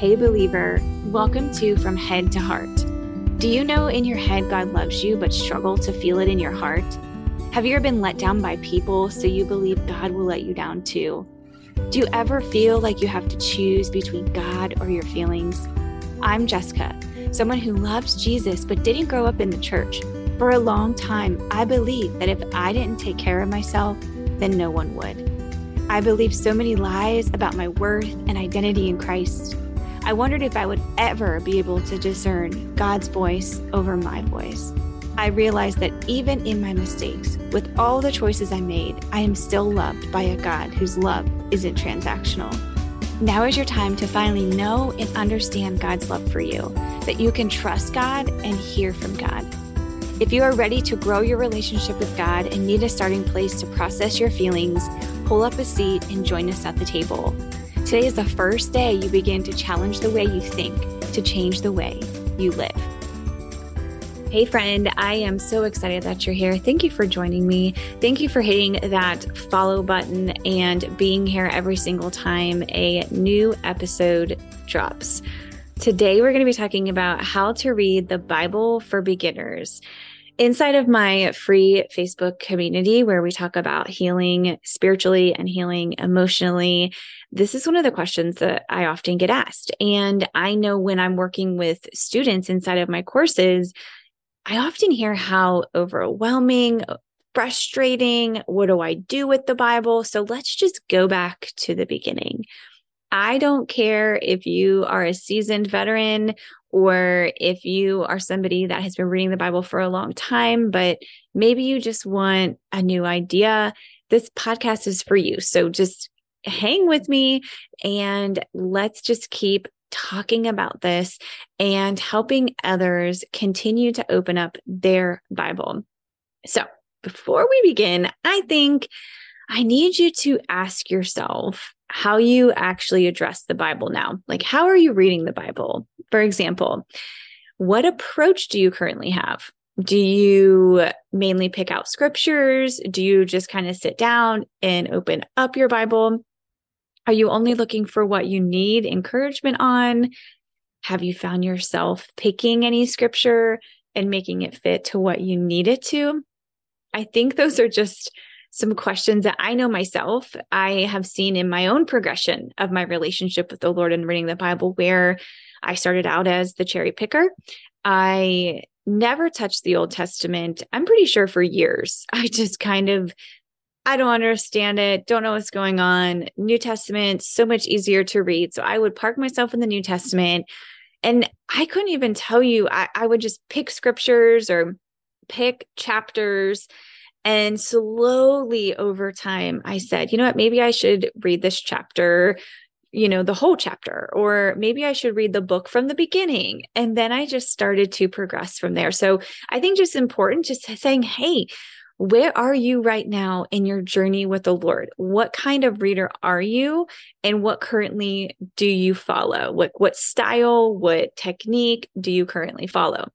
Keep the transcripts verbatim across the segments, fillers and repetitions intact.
Hey believer, welcome to From Head to Heart. Do you know in your head God loves you but struggle to feel it in your heart? Have you ever been let down by people so you believe God will let you down too? Do you ever feel like you have to choose between God or your feelings? I'm Jessica, someone who loves Jesus but didn't grow up in the church. For a long time, I believed that if I didn't take care of myself, then no one would. I believed so many lies about my worth and identity in Christ. I wondered if I would ever be able to discern God's voice over my voice. I realized that even in my mistakes, with all the choices I made, I am still loved by a God whose love isn't transactional. Now is your time to finally know and understand God's love for you, that you can trust God and hear from God. If you are ready to grow your relationship with God and need a starting place to process your feelings, pull up a seat and join us at the table. Today is the first day you begin to challenge the way you think, to change the way you live. Hey friend, I am so excited that you're here. Thank you for joining me. Thank you for hitting that follow button and being here every single time a new episode drops. Today we're going to be talking about how to read the Bible for beginners. Inside of my free Facebook community where we talk about healing spiritually and healing emotionally, this is one of the questions that I often get asked. And I know when I'm working with students inside of my courses, I often hear how overwhelming, frustrating, what do I do with the Bible? So let's just go back to the beginning. I don't care if you are a seasoned veteran or if you are somebody that has been reading the Bible for a long time, but maybe you just want a new idea. This podcast is for you. So just hang with me and let's just keep talking about this and helping others continue to open up their Bible. So before we begin, I think I need you to ask yourself how you actually address the Bible now. Like, how are you reading the Bible? For example, what approach do you currently have? Do you mainly pick out scriptures? Do you just kind of sit down and open up your Bible? Are you only looking for what you need encouragement on? Have you found yourself picking any scripture and making it fit to what you need it to? I think those are just some questions that I know myself, I have seen in my own progression of my relationship with the Lord and reading the Bible, where I started out as the cherry picker. I never touched the Old Testament, I'm pretty sure for years. I just kind of, I don't understand it, don't know what's going on. New Testament, so much easier to read. So I would park myself in the New Testament and I couldn't even tell you, I, I would just pick scriptures or pick chapters. And slowly over time, I said, you know what, maybe I should read this chapter, you know, the whole chapter, or maybe I should read the book from the beginning. And then I just started to progress from there. So I think just important, just saying, hey, where are you right now in your journey with the Lord? What kind of reader are you? And what currently do you follow? What, what style, what technique do you currently follow?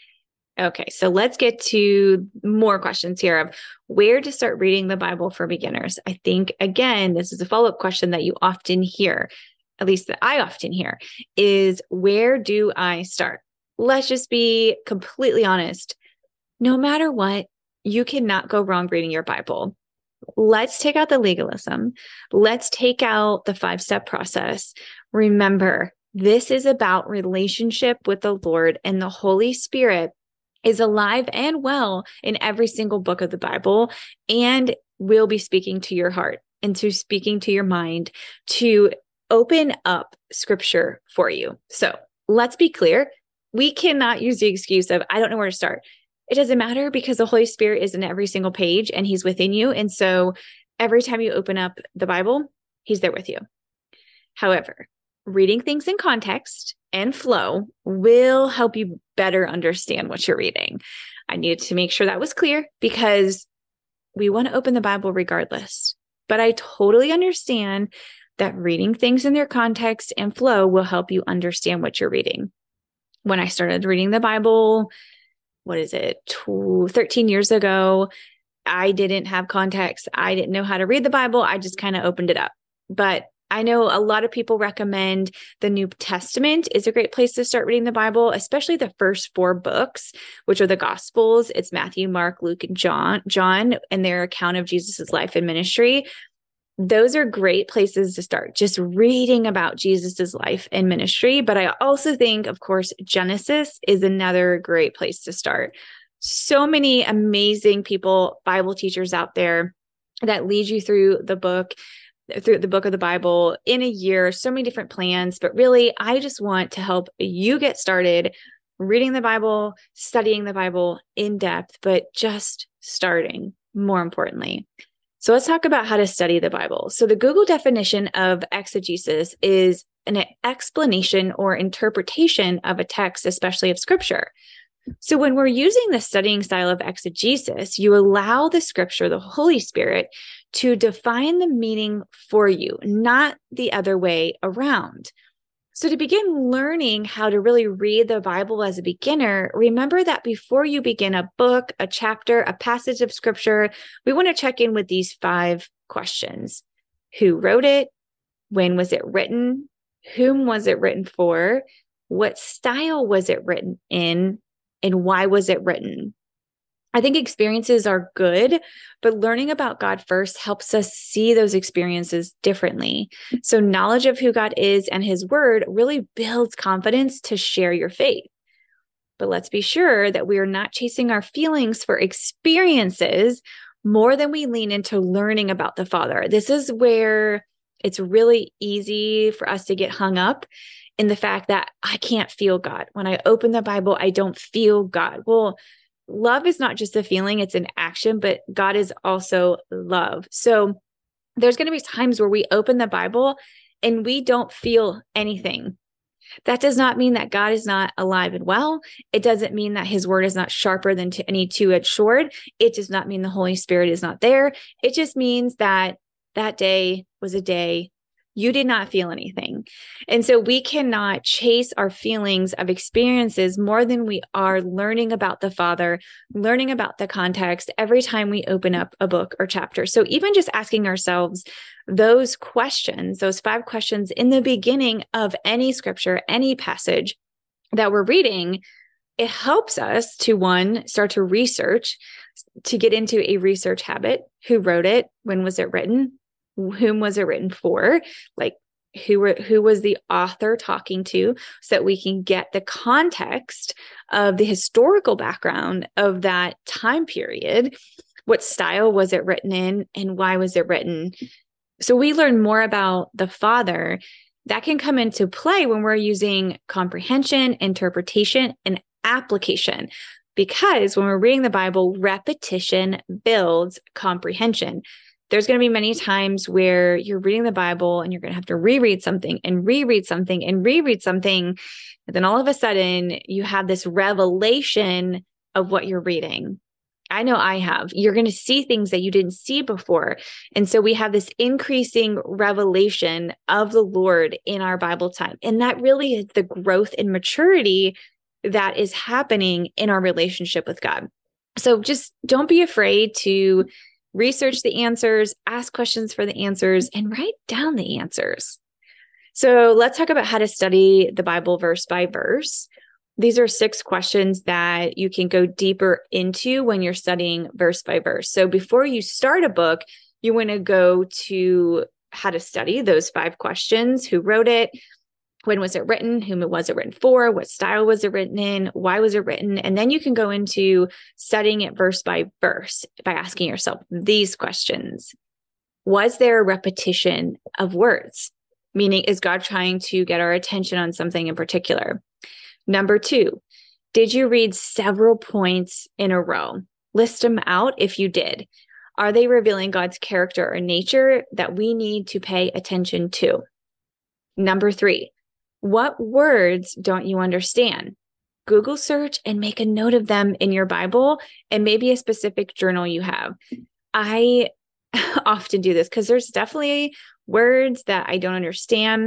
Okay, so let's get to more questions here of where to start reading the Bible for beginners. I think, again, this is a follow-up question that you often hear, at least that I often hear, is where do I start? Let's just be completely honest. No matter what, you cannot go wrong reading your Bible. Let's take out the legalism. Let's take out the five-step process. Remember, this is about relationship with the Lord, and the Holy Spirit is alive and well in every single book of the Bible and will be speaking to your heart and to speaking to your mind to open up scripture for you. So let's be clear. We cannot use the excuse of, I don't know where to start. It doesn't matter because the Holy Spirit is in every single page and he's within you. And so every time you open up the Bible, he's there with you. However, reading things in context and flow will help you better understand what you're reading. I needed to make sure that was clear because we want to open the Bible regardless. But I totally understand that reading things in their context and flow will help you understand what you're reading. When I started reading the Bible, what is it, thirteen years ago, I didn't have context. I didn't know how to read the Bible. I just kind of opened it up. But I know a lot of people recommend the New Testament is a great place to start reading the Bible, especially the first four books, which are the Gospels. It's Matthew, Mark, Luke, and John, John, and their account of Jesus's life and ministry. Those are great places to start, just reading about Jesus's life and ministry. But I also think, of course, Genesis is another great place to start. So many amazing people, Bible teachers out there that lead you through the book, through the book of the Bible in a year, so many different plans. But really, I just want to help you get started reading the Bible, studying the Bible in depth, but just starting, more importantly. So let's talk about how to study the Bible. So the Google definition of exegesis is an explanation or interpretation of a text, especially of Scripture. So when we're using the studying style of exegesis, you allow the Scripture, the Holy Spirit, to define the meaning for you, not the other way around. So to begin learning how to really read the Bible as a beginner, remember that before you begin a book, a chapter, a passage of Scripture, we want to check in with these five questions. Who wrote it? When was it written? Whom was it written for? What style was it written in? And why was it written? I think experiences are good, but learning about God first helps us see those experiences differently. So knowledge of who God is and his word really builds confidence to share your faith. But let's be sure that we are not chasing our feelings for experiences more than we lean into learning about the Father. This is where it's really easy for us to get hung up in the fact that I can't feel God. When I open the Bible, I don't feel God. Well, love is not just a feeling, it's an action, but God is also love. So there's going to be times where we open the Bible and we don't feel anything. That does not mean that God is not alive and well. It doesn't mean that his word is not sharper than to any two-edged sword. It does not mean the Holy Spirit is not there. It just means that that day was a day you did not feel anything. And so we cannot chase our feelings of experiences more than we are learning about the Father, learning about the context every time we open up a book or chapter. So even just asking ourselves those questions, those five questions in the beginning of any scripture, any passage that we're reading, it helps us to, one, start to research, to get into a research habit. Who wrote it? When was it written? Whom was it written for? Like who were, who was the author talking to, so that we can get the context of the historical background of that time period. What style was it written in and why was it written? So we learn more about the Father. That can come into play when we're using comprehension, interpretation, and application. Because when we're reading the Bible, repetition builds comprehension. There's going to be many times where you're reading the Bible and you're going to have to reread something and reread something and reread something. And then all of a sudden you have this revelation of what you're reading. I know I have. You're going to see things that you didn't see before. And so we have this increasing revelation of the Lord in our Bible time. And that really is the growth and maturity that is happening in our relationship with God. So just don't be afraid to research the answers, ask questions for the answers, and write down the answers. So let's talk about how to study the Bible verse by verse. These are six questions that you can go deeper into when you're studying verse by verse. So before you start a book, you want to go to how to study those five questions. Who wrote it? When was it written? Whom was it written for? What style was it written in? Why was it written? And then you can go into studying it verse by verse by asking yourself these questions. Was there a repetition of words? Meaning, is God trying to get our attention on something in particular? Number two, did you read several points in a row? List them out if you did. Are they revealing God's character or nature that we need to pay attention to? Number three, what words don't you understand? Google search and make a note of them in your Bible and maybe a specific journal you have. I often do this because there's definitely words that I don't understand.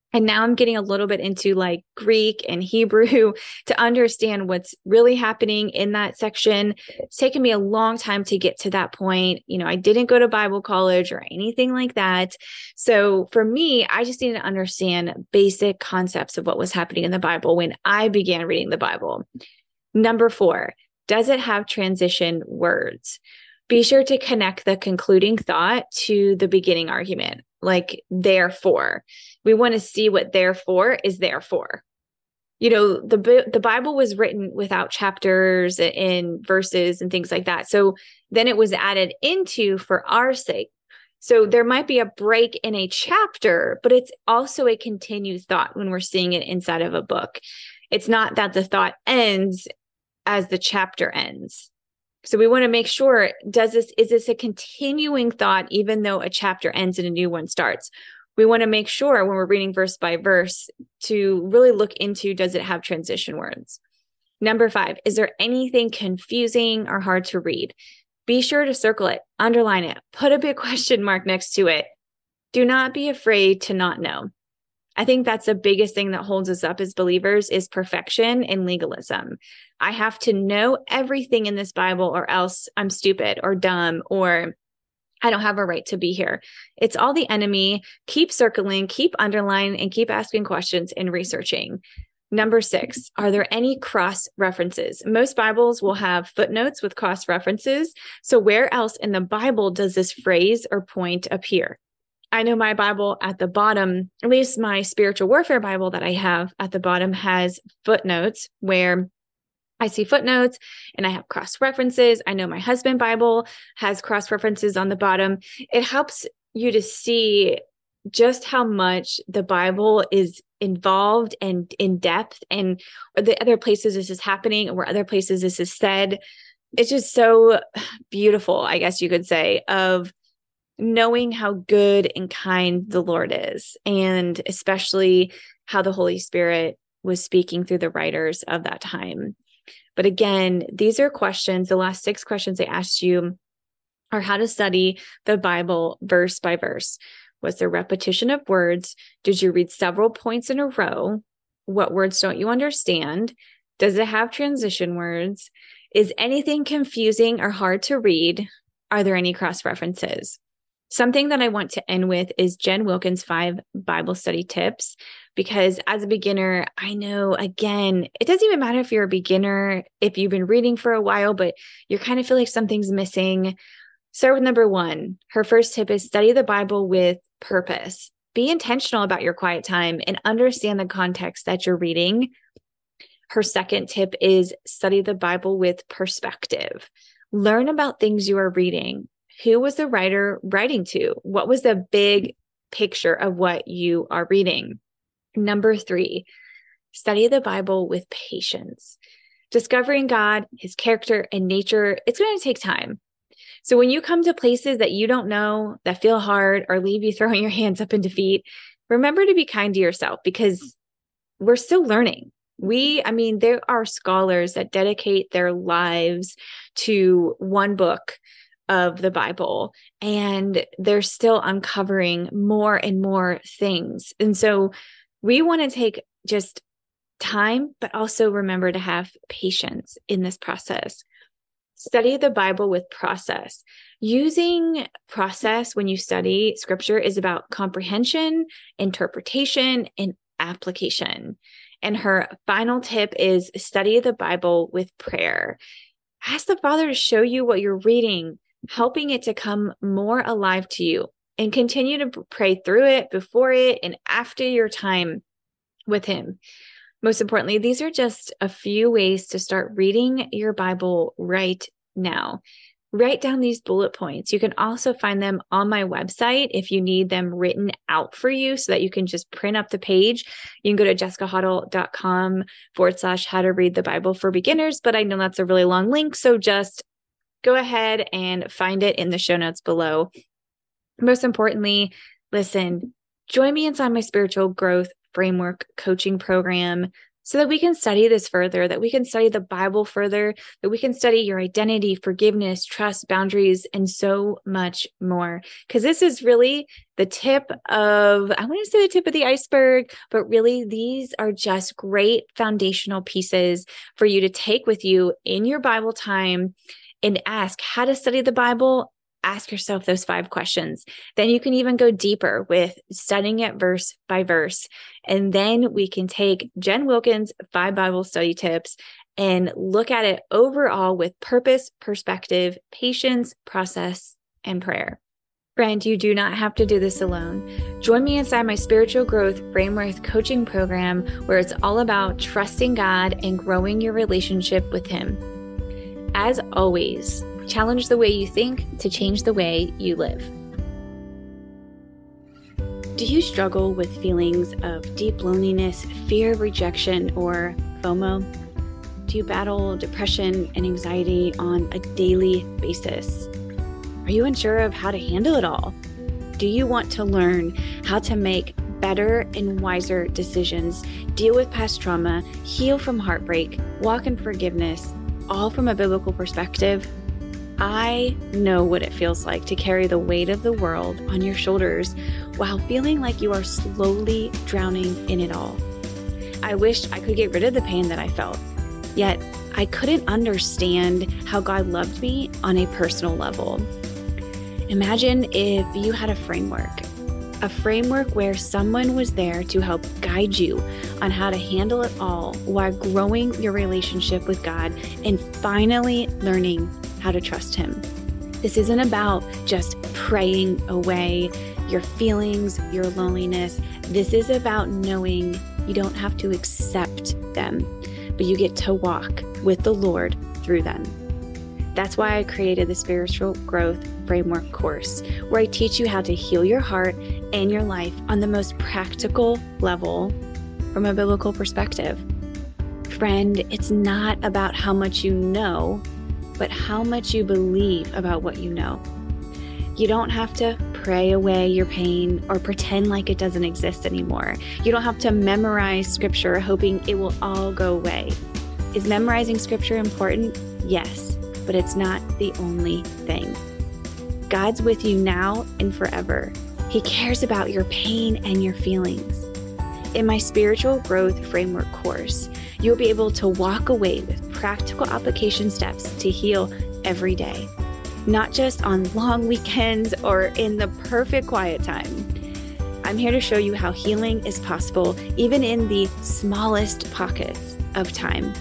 And now I'm getting a little bit into like Greek and Hebrew to understand what's really happening in that section. It's taken me a long time to get to that point. You know, I didn't go to Bible college or anything like that. So for me, I just needed to understand basic concepts of what was happening in the Bible when I began reading the Bible. Number four, does it have transition words? Be sure to connect the concluding thought to the beginning argument, like therefore. We want to see what therefore is there for. You know, the, the Bible was written without chapters and verses and things like that. So then it was added into for our sake. So there might be a break in a chapter, but it's also a continued thought when we're seeing it inside of a book. It's not that the thought ends as the chapter ends. So we want to make sure, does this, is this a continuing thought, even though a chapter ends and a new one starts? We want to make sure when we're reading verse by verse to really look into, does it have transition words? Number five, is there anything confusing or hard to read? Be sure to circle it, underline it, put a big question mark next to it. Do not be afraid to not know. I think that's the biggest thing that holds us up as believers is perfection and legalism. I have to know everything in this Bible or else I'm stupid or dumb or I don't have a right to be here. It's all the enemy. Keep circling, keep underlining, and keep asking questions and researching. Number six, are there any cross references? Most Bibles will have footnotes with cross references. So where else in the Bible does this phrase or point appear? I know my Bible at the bottom, at least my spiritual warfare Bible that I have at the bottom has footnotes where I see footnotes and I have cross references. I know my husband Bible has cross references on the bottom. It helps you to see just how much the Bible is involved and in depth and the other places this is happening or other places this is said. It's just so beautiful, I guess you could say, of knowing how good and kind the Lord is, and especially how the Holy Spirit was speaking through the writers of that time. But again, these are questions, the last six questions I asked you are how to study the Bible verse by verse. Was there repetition of words? Did you read several points in a row? What words don't you understand? Does it have transition words? Is anything confusing or hard to read? Are there any cross references? Something that I want to end with is Jen Wilkins' five Bible study tips, because as a beginner, I know, again, it doesn't even matter if you're a beginner, if you've been reading for a while, but you kind of feel like something's missing. Start with number one. Her first tip is study the Bible with purpose. Be intentional about your quiet time and understand the context that you're reading. Her second tip is study the Bible with perspective. Learn about things you are reading. Who was the writer writing to? What was the big picture of what you are reading? Number three, study the Bible with patience. Discovering God, his character, and nature, it's going to take time. So when you come to places that you don't know, that feel hard, or leave you throwing your hands up in defeat, remember to be kind to yourself, because we're still learning. We, I mean, there are scholars that dedicate their lives to one book of the Bible, and they're still uncovering more and more things. And so we want to take just time, but also remember to have patience in this process. Study the Bible with process. Using process when you study scripture is about comprehension, interpretation, and application. And her final tip is study the Bible with prayer. Ask the Father to show you what you're reading, helping it to come more alive to you, and continue to pray through it, before it, and after your time with him. Most importantly, these are just a few ways to start reading your Bible right now. Write down these bullet points. You can also find them on my website if you need them written out for you so that you can just print up the page. You can go to jessicahoddle.com forward slash how to read the Bible for beginners, but I know that's a really long link. So just go ahead and find it in the show notes below. Most importantly, listen, join me inside my spiritual growth framework coaching program. so that we can study this further, that we can study the Bible further, that we can study your identity, forgiveness, trust, boundaries, and so much more. Because this is really the tip of, I want to say the tip of the iceberg, but really these are just great foundational pieces for you to take with you in your Bible time and ask how to study the Bible. Ask yourself those five questions. Then you can even go deeper with studying it verse by verse. And then we can take Jen Wilkins' five Bible study tips and look at it overall with purpose, perspective, patience, process, and prayer. Friend, you do not have to do this alone. Join me inside my Spiritual Growth Framework coaching program, where it's all about trusting God and growing your relationship with Him. As always, challenge the way you think to change the way you live. Do you struggle with feelings of deep loneliness, fear of rejection, or FOMO? Do you battle depression and anxiety on a daily basis? Are you unsure of how to handle it all? Do you want to learn how to make better and wiser decisions, deal with past trauma, heal from heartbreak, walk in forgiveness, all from a biblical perspective? I know what it feels like to carry the weight of the world on your shoulders while feeling like you are slowly drowning in it all. I wish I could get rid of the pain that I felt, yet I couldn't understand how God loved me on a personal level. Imagine if you had a framework, a framework where someone was there to help guide you on how to handle it all while growing your relationship with God and finally learning how to trust Him. This isn't about just praying away your feelings, your loneliness. This is about knowing you don't have to accept them, but you get to walk with the Lord through them. That's why I created the Spiritual Growth Framework course, where I teach you how to heal your heart and your life on the most practical level from a biblical perspective. Friend, it's not about how much you know, but how much you believe about what you know. You don't have to pray away your pain or pretend like it doesn't exist anymore. You don't have to memorize scripture hoping it will all go away. Is memorizing scripture important? Yes, but it's not the only thing. God's with you now and forever. He cares about your pain and your feelings. In my Spiritual Growth Framework course, you'll be able to walk away with practical application steps to heal every day, not just on long weekends or in the perfect quiet time. I'm here to show you how healing is possible even in the smallest pockets of time.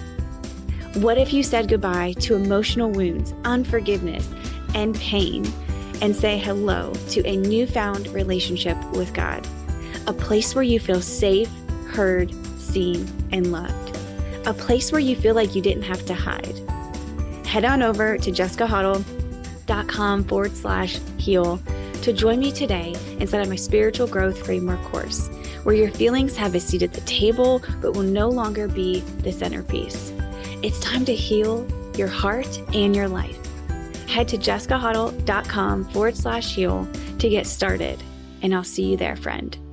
What if you said goodbye to emotional wounds, unforgiveness, and pain, and say hello to a newfound relationship with God? A place where you feel safe, heard, seen, and loved. A place where you feel like you didn't have to hide. Head on over to jessicahuddle.com forward slash heal to join me today inside of my Spiritual Growth Framework course, where your feelings have a seat at the table, but will no longer be the centerpiece. It's time to heal your heart and your life. Head to jessicahuddle.com forward slash heal to get started, and I'll see you there, friend.